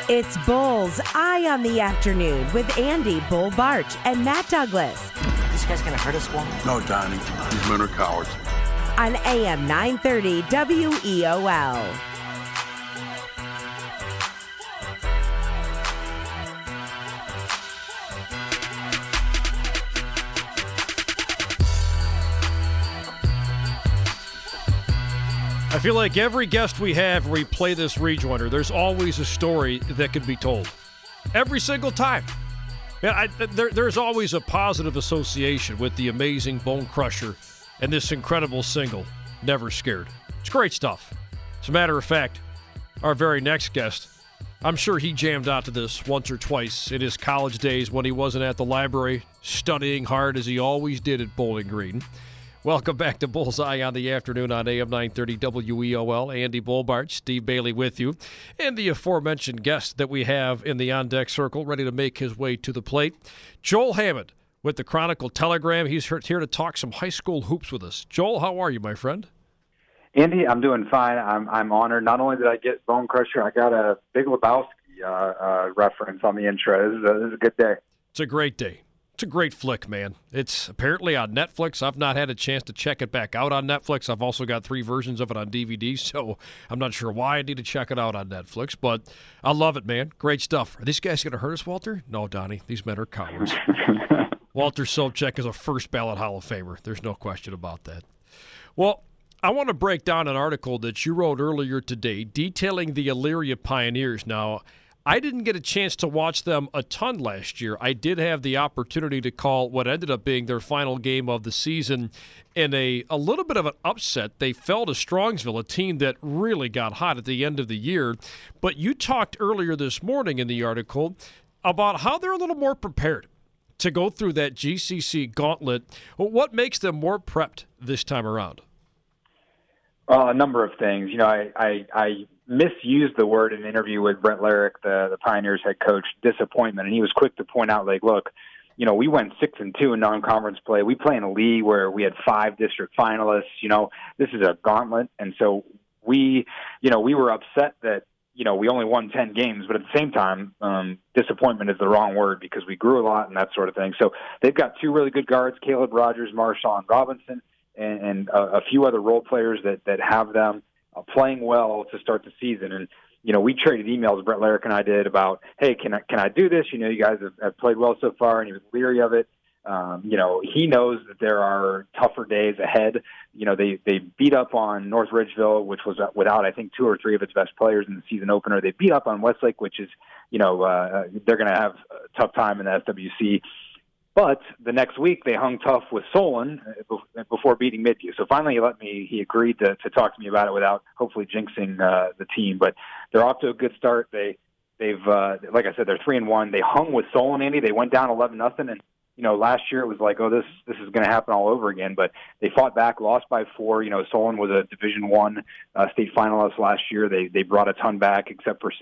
It's Bull's Eye on the Afternoon with Andy Bull Barch and Matt Douglas. This guy's gonna hurt us, Walt? No, Donnie. These men are cowards. On AM 930 WEOL. I feel like every guest we have where we play this rejoinder, there's always a story that could be told. Every single time. Yeah, there's always a positive association with the amazing Bone Crusher and this incredible single, Never Scared. It's great stuff. As a matter of fact, our very next guest, I'm sure he jammed out to this once or twice in his college days when he wasn't at the library studying hard as he always did at Bowling Green. Welcome back to Bullseye on the Afternoon on AM 930 WEOL. Andy Bull Barch, Steve Bailey with you, and the aforementioned guest that we have in the on-deck circle ready to make his way to the plate, Joel Hammond with the Chronicle Telegram. He's here to talk some high school hoops with us. Joel, how are you, my friend? Andy, I'm doing fine. I'm honored. Not only did I get Bone Crusher, I got a Big Lebowski reference on the intro. This is a good day. It's a great day. It's a great flick, man. It's apparently on Netflix. I've not had a chance to check it back out on Netflix. I've also got 3 versions of it on DVD, so I'm not sure why I need to check it out on Netflix, but I love it, man. Great stuff. Are these guys going to hurt us, Walter? No, Donnie. These men are cowards. Walter Sobchak is a first-ballot Hall of Famer. There's no question about that. Well, I want to break down an article that you wrote earlier today detailing the Elyria Pioneers. Now, I didn't get a chance to watch them a ton last year. I did have the opportunity to call what ended up being their final game of the season in a little bit of an upset. They fell to Strongsville, a team that really got hot at the end of the year. But you talked earlier this morning in the article about how they're a little more prepared to go through that GCC gauntlet. What makes them more prepped this time around? A number of things. You know, I misused the word in an interview with Brent Larrick, the Pioneers head coach, disappointment, and he was quick to point out, like, look, you know, we went 6-2 in non-conference play. We play in a league where we had 5 district finalists. You know, this is a gauntlet, and so we were upset that, you know, we only won 10 games, but at the same time, disappointment is the wrong word because we grew a lot and that sort of thing. So they've got 2 really good guards, Caleb Rogers, Marshawn Robinson, and a few other role players that have them playing well to start the season. And, you know, we traded emails, Brent Larrick and I did, about, hey, can I do this? You know, you guys have played well so far, and he was leery of it. You know, he knows that there are tougher days ahead. You know, they beat up on North Ridgeville, which was without, I think, 2 or 3 of its best players in the season opener. They beat up on Westlake, which is, you know, they're going to have a tough time in the SWC. But the next week they hung tough with Solon before beating Midview. So finally he agreed to talk to me about it without hopefully jinxing the team. But they're off to a good start. They've like I said, they're 3-1. They hung with Solon, Andy. They went down 11-0, and you know, last year it was like, oh, this is going to happen all over again. But they fought back, lost by 4. You know, Solon was a Division I state finalist last year. They brought a ton back, except for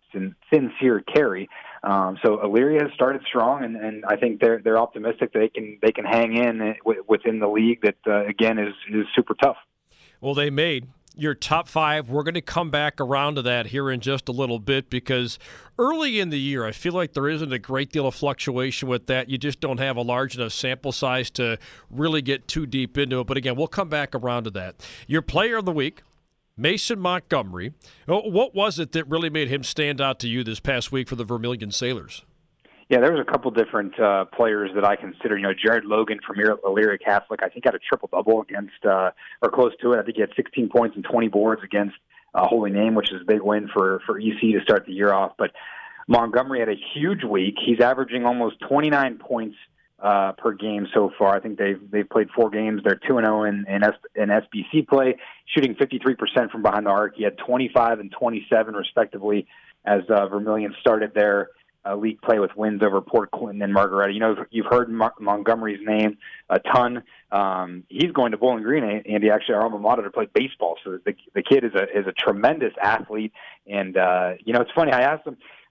Sincere Carey. So Elyria has started strong, and I think they're optimistic they can hang in within the league that again is super tough. Well, they made your top 5. We're going to come back around to that here in just a little bit because early in the year, I feel like there isn't a great deal of fluctuation with that. You just don't have a large enough sample size to really get too deep into it. But again, we'll come back around to that. Your player of the week, Mason Montgomery. What was it that really made him stand out to you this past week for the Vermilion Sailors? Yeah, there was a couple different players that I consider. You know, Jared Logan from Elyria Catholic, I think had a triple-double against, or close to it. I think he had 16 points and 20 boards against Holy Name, which is a big win for EC to start the year off. But Montgomery had a huge week. He's averaging almost 29 points per game so far. I think they've played 4 games. They're 2-0 in SBC play, shooting 53% from behind the arc. He had 25 and 27 respectively as Vermilion started their league play with wins over Port Clinton and Margaretta. You know, you've heard Montgomery's name a ton. He's going to Bowling Green, Andy, actually our alma mater, to play baseball. So the kid is a tremendous athlete. And you know, it's funny. I asked him.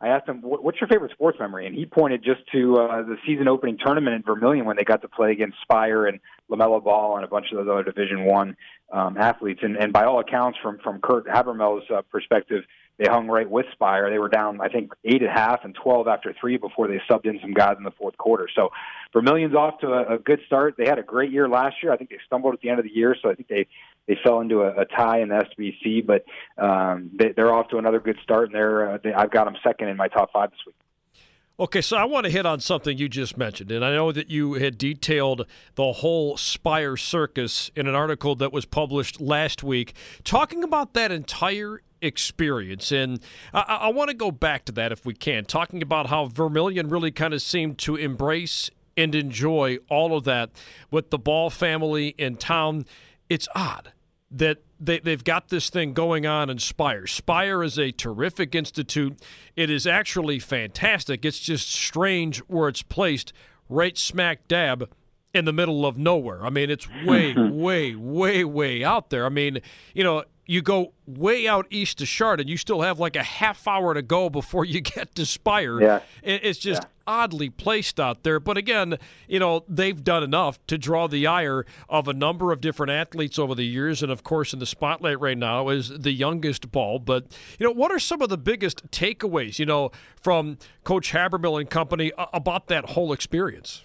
I asked him, what's your favorite sports memory? And he pointed just to the season opening tournament in Vermilion when they got to play against Spire and LaMelo Ball and a bunch of those other Division I athletes. And by all accounts, from Kurt Habermel's perspective, they hung right with Spire. They were down, I think, 8 at half and 12 after 3 before they subbed in some guys in the fourth quarter. So Vermilion's off to a good start. They had a great year last year. I think they stumbled at the end of the year, so I think they fell into a tie in the SBC. But they're off to another good start, and I've got them second in my top 5 this week. Okay, so I want to hit on something you just mentioned, and I know that you had detailed the whole Spire circus in an article that was published last week, talking about that entire experience. And I want to go back to that if we can, talking about how Vermilion really kind of seemed to embrace and enjoy all of that with the Ball family in town. It's odd that they've got this thing going on in Spire. Spire is a terrific institute. It is actually fantastic. It's just strange where it's placed right smack dab in the middle of nowhere. I mean, it's way, way, way, way out there. I mean, you know, you go way out east to Chardon, you still have like a half hour to go before you get to Spire. Yeah. It's just oddly placed out there. But again, you know, they've done enough to draw the ire of a number of different athletes over the years. And, of course, in the spotlight right now is the youngest Ball. But, you know, what are some of the biggest takeaways, you know, from Coach Habermill and company about that whole experience?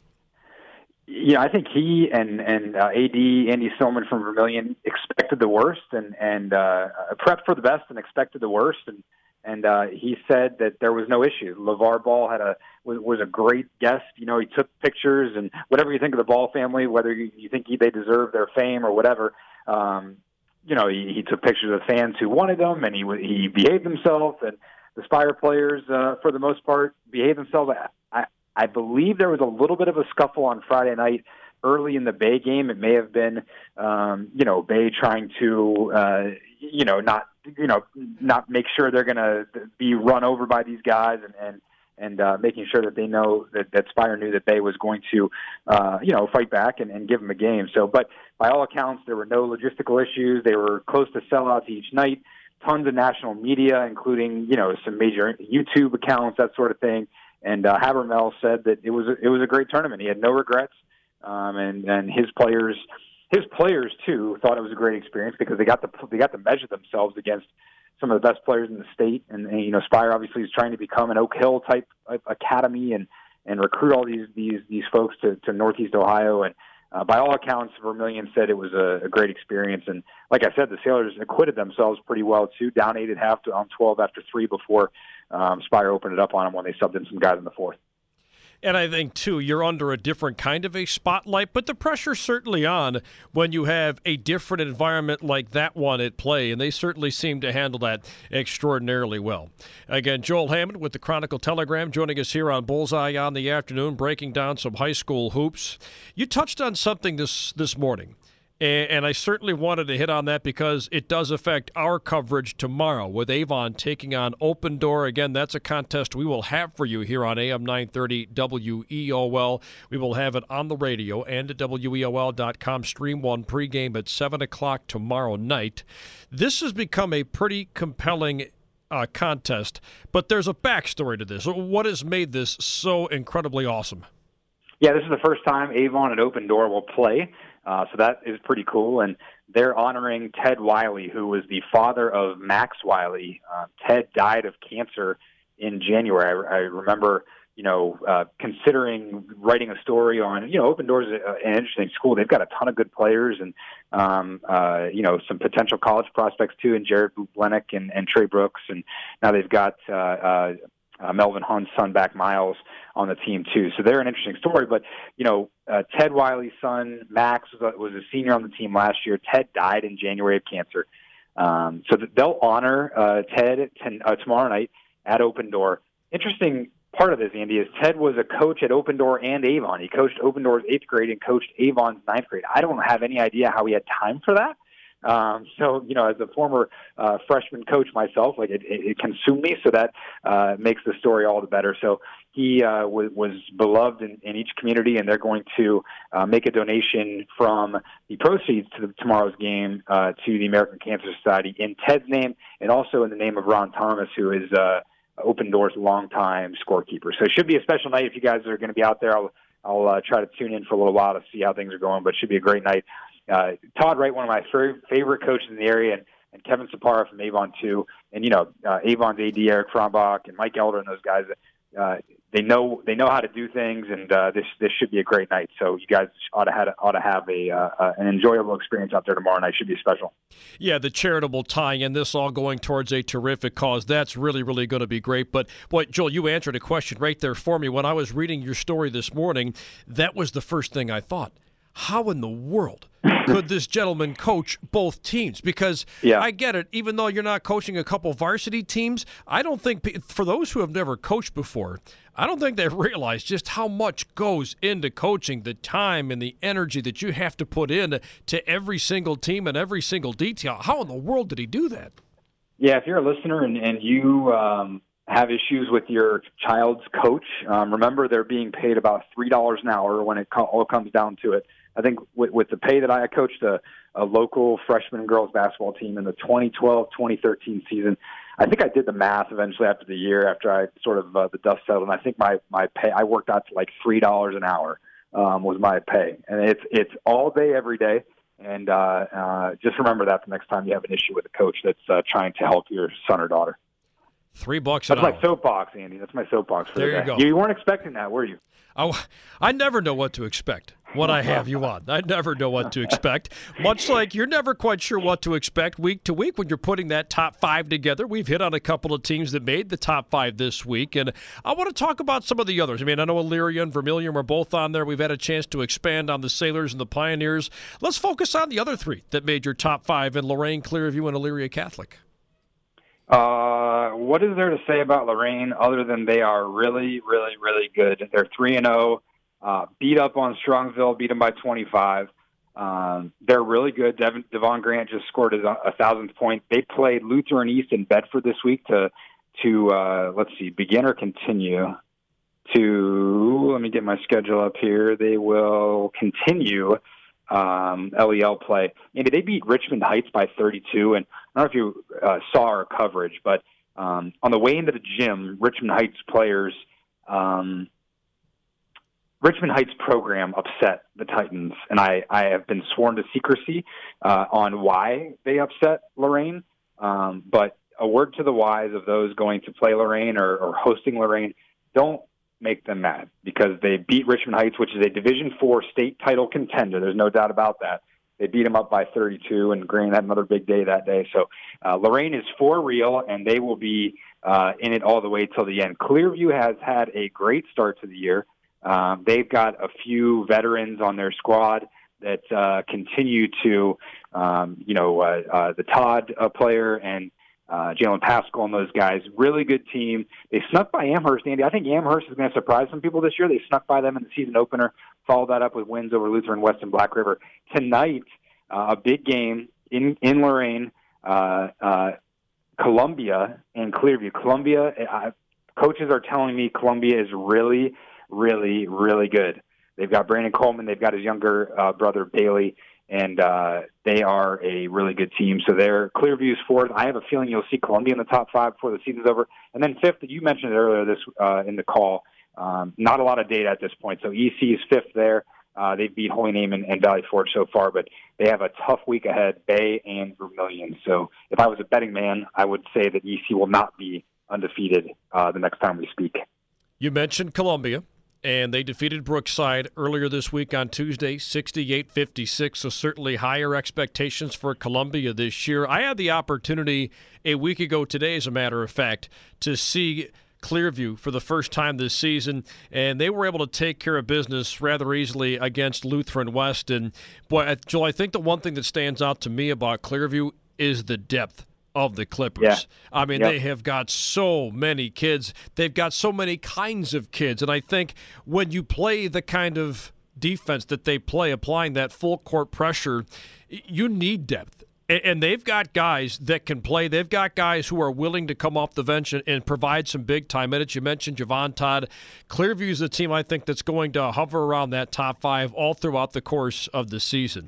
Yeah, I think he and AD Andy Stillman from Vermilion expected the worst and prepped for the best and expected the worst, and he said that there was no issue. LeVar Ball was a great guest. You know, he took pictures, and whatever you think of the Ball family, whether you think they deserve their fame or whatever, you know, he took pictures of fans who wanted them, and he behaved himself, and the Spire players for the most part behaved themselves. I believe there was a little bit of a scuffle on Friday night early in the Bay game. It may have been, you know, Bay trying to, not make sure they're going to be run over by these guys and making sure that they know that Spire knew that Bay was going to, fight back and give them a game. So, but by all accounts, there were no logistical issues. They were close to sellouts each night. Tons of national media, including, you know, some major YouTube accounts, that sort of thing. And Habermill said that it was a great tournament. He had no regrets, and his players too thought it was a great experience because they got to measure themselves against some of the best players in the state. And you know, Spire obviously is trying to become an Oak Hill type academy and recruit all these folks to Northeast Ohio. And by all accounts, Vermilion said it was a great experience. And like I said, the Sailors acquitted themselves pretty well too, down 8 at half on 12 after 3 before Spire opened it up on them when they subbed in some guys in the fourth. And I think, too, you're under a different kind of a spotlight, but the pressure's certainly on when you have a different environment like that one at play, and they certainly seem to handle that extraordinarily well. Again, Joel Hammond with the Chronicle Telegram joining us here on Bullseye on the afternoon, breaking down some high school hoops. You touched on something this morning, and I certainly wanted to hit on that because it does affect our coverage tomorrow with Avon taking on Open Door. Again, that's a contest we will have for you here on AM 930 WEOL. We will have it on the radio and at WEOL.com. Stream one pregame at 7 o'clock tomorrow night. This has become a pretty compelling contest, but there's a backstory to this. What has made this so incredibly awesome? Yeah, this is the first time Avon and Open Door will play. So that is pretty cool, and they're honoring Ted Wiley, who was the father of Max Wiley. Ted died of cancer in January. I remember, considering writing a story on, Open Door is an interesting school. They've got a ton of good players and, some potential college prospects too, in Jared Bublenek and Trey Brooks, and now they've got Melvin Hunt's son, back Miles, on the team too. So they're an interesting story. But, Ted Wiley's son, Max, was a senior on the team last year. Ted died in January of cancer. So they'll honor Ted tomorrow night at Open Door. Interesting part of this, Andy, is Ted was a coach at Open Door and Avon. He coached Open Door's 8th grade and coached Avon's 9th grade. I don't have any idea how he had time for that. As a former freshman coach myself, it consumed me, so that makes the story all the better. So he was beloved in each community, and they're going to make a donation from the proceeds to tomorrow's game to the American Cancer Society in Ted's name, and also in the name of Ron Thomas, who is Open Doors longtime scorekeeper. So it should be a special night if you guys are going to be out there. I'll try to tune in for a little while to see how things are going, but it should be a great night. Todd Wright, one of my favorite coaches in the area, and Kevin Sapara from Avon too, and Avon's AD Eric Frombach and Mike Elder and those guys. They know how to do things, and this should be a great night. So you guys ought to have an enjoyable experience out there tomorrow night. Should be special. Yeah, the charitable tie-in, this all going towards a terrific cause. That's really, really going to be great. But boy, Joel, you answered a question right there for me. When I was reading your story this morning, that was the first thing I thought. How in the world could this gentleman coach both teams? Because I get it, even though you're not coaching a couple varsity teams, I don't think, for those who have never coached before, I don't think they realize just how much goes into coaching, the time and the energy that you have to put in to every single team and every single detail. How in the world did he do that? Yeah, if you're a listener and you have issues with your child's coach, remember they're being paid about $3 an hour when it all comes down to it. I think with the pay that I coached a local freshman and girls basketball team in the 2012-2013 season, I think I did the math eventually after the year, after I sort of the dust settled, and I think my pay, I worked out to like $3 an hour was my pay. And it's all day, every day. And just remember that the next time you have an issue with a coach that's trying to help your son or daughter. $3 an hour. That's my soapbox, Andy. That's my soapbox for there the day. You go. You weren't expecting that, were you? Oh, I never know what to expect when I have you on. I never know what to expect. Much like you're never quite sure what to expect week to week when you're putting that top five together. We've hit on a couple of teams that made the top five this week, and I want to talk about some of the others. I mean, I know Elyria and Vermilion were both on there. We've had a chance to expand on the Sailors and the Pioneers. Let's focus on the other three that made your top five in Lorain, Clearview, and Elyria Catholic. What is there to say about Lorain other than they are really, really, really good? They're 3-0, beat up on Strongsville, beat them by 25. They're really good. Devon Grant just scored his 1,000th point. They played Lutheran East in Bedford this week to let's see, begin or continue to, let me get my schedule up here. They will continue LEL play. Maybe they beat Richmond Heights by 32, and I don't know if you saw our coverage, but on the way into the gym, Richmond Heights players, Richmond Heights program upset the Titans, and I have been sworn to secrecy on why they upset Lorain, but a word to the wise of those going to play Lorain or hosting Lorain, don't make them mad, because they beat Richmond Heights, which is a Division IV state title contender. There's no doubt about that. They beat them up by 32, and Green had another big day that day. So Lorain is for real, and they will be in it all the way till the end. Clearview has had a great start to the year. They've got a few veterans on their squad that continue to, the Todd player and Jalen Pascal and those guys. Really good team. They snuck by Amherst, Andy. I think Amherst is going to surprise some people this year. They snuck by them in the season opener, followed that up with wins over Lutheran West and Black River. Tonight, a big game in Lorain, Columbia and Clearview. Columbia, coaches are telling me Columbia is really, really, really good. They've got Brandon Coleman. They've got his younger brother, Bailey. And they are a really good team. So they're Clearview's fourth. I have a feeling you'll see Columbia in the top five before the season's over. And then fifth, you mentioned it earlier this in the call, not a lot of data at this point. So EC is fifth there. They beat Holy Name and Valley Forge so far, but they have a tough week ahead, Bay and Vermilion. So if I was a betting man, I would say that EC will not be undefeated the next time we speak. You mentioned Columbia. And they defeated Brookside earlier this week on Tuesday, 68-56, so certainly higher expectations for Columbia this year. I had the opportunity a week ago today, as a matter of fact, to see Clearview for the first time this season, and they were able to take care of business rather easily against Lutheran West. And, boy, Joel, I think the one thing that stands out to me about Clearview is the depth of the Clippers. Yeah. I mean, They have got so many kids. They've got so many kinds of kids. And I think when you play the kind of defense that they play, applying that full court pressure, you need depth. And they've got guys that can play. They've got guys who are willing to come off the bench and provide some big-time minutes. You mentioned Javon Todd. Clearview is a team, I think, that's going to hover around that top five all throughout the course of the season.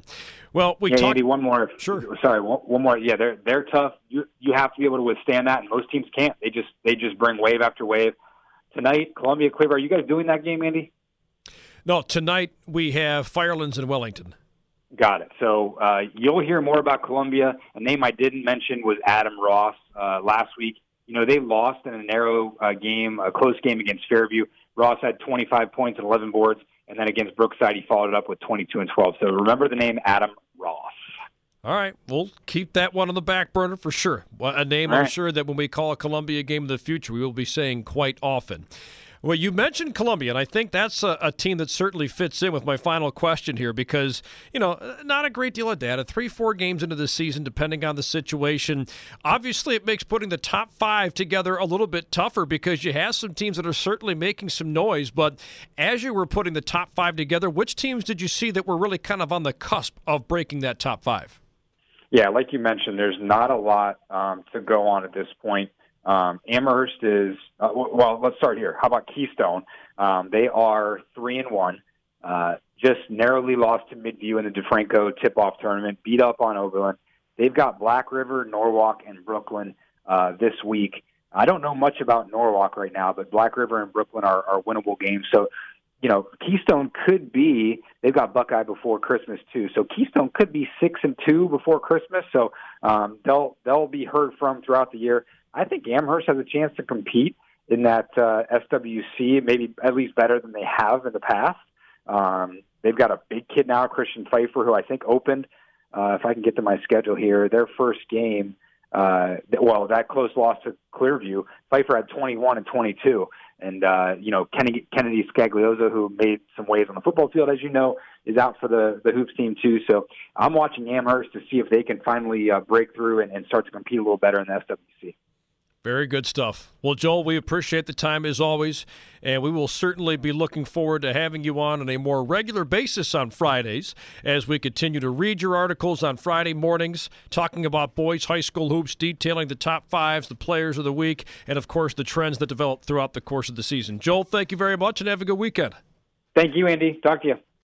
Well, Andy, one more. Sure. Sorry, one more. Yeah, they're tough. You have to be able to withstand that, and most teams can't. They just bring wave after wave. Tonight, Columbia, Cleveland. Are you guys doing that game, Andy? No, tonight we have Firelands in Wellington. Got it. So you'll hear more about Columbia. A name I didn't mention was Adam Ross last week. They lost in a narrow game, a close game against Fairview. Ross had 25 points and 11 boards, and then against Brookside, he followed it up with 22 and 12. So remember the name Adam Ross. All right, we'll keep that one on the back burner for sure. A name I'm sure that when we call a Columbia game in the future, we will be saying quite often. Well, you mentioned Columbia, and I think that's a team that certainly fits in with my final question here because, not a great deal of data. 3-4 games into the season, depending on the situation. Obviously, it makes putting the top 5 together a little bit tougher because you have some teams that are certainly making some noise. But as you were putting the top 5 together, which teams did you see that were really kind of on the cusp of breaking that top 5? Yeah, like you mentioned, there's not a lot to go on at this point. Amherst is well. Let's start here. How about Keystone? They are 3-1. Just narrowly lost to Midview in the DeFranco tip-off tournament. Beat up on Oberlin. They've got Black River, Norwalk, and Brooklyn this week. I don't know much about Norwalk right now, but Black River and Brooklyn are winnable games. So, Keystone could be. They've got Buckeye before Christmas too. So Keystone could be 6-2 before Christmas. So they'll be heard from throughout the year. I think Amherst has a chance to compete in that SWC, maybe at least better than they have in the past. They've got a big kid now, Christian Pfeiffer, who I think opened, if I can get to my schedule here, their first game, that close loss to Clearview. Pfeiffer had 21 and 22. And, Kennedy Scaglioso, who made some waves on the football field, as you know, is out for the Hoops team, too. So I'm watching Amherst to see if they can finally break through and start to compete a little better in the SWC. Very good stuff. Well, Joel, we appreciate the time as always, and we will certainly be looking forward to having you on a more regular basis on Fridays as we continue to read your articles on Friday mornings, talking about boys high school hoops, detailing the top 5s, the players of the week, and, of course, the trends that develop throughout the course of the season. Joel, thank you very much, and have a good weekend. Thank you, Andy. Talk to you.